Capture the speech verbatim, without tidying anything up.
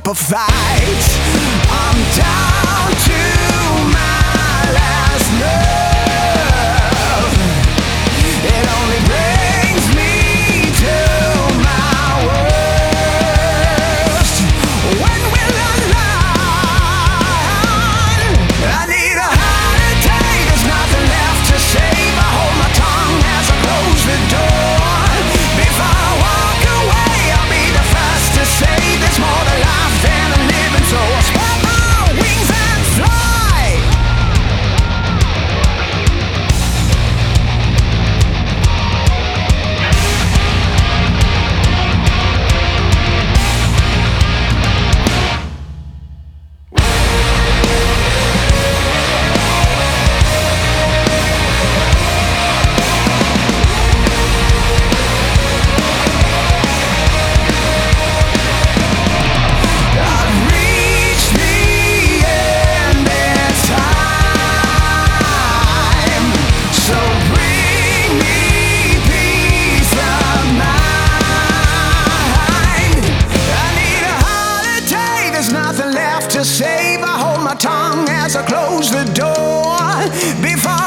up a fight. I'm down to my last nerve. It only brings me to my worst. When will I learn? I need a heart attack. There's nothing left to save. I hold my tongue as I close the door. Before I walk away, I'll be the first to say there's more to life than a living. So I'll spread my wings and fly. I've reached the end in time, so bring me peace of mind. I need a holiday, there's nothing left to save. I hold my tongue as I close the door. Before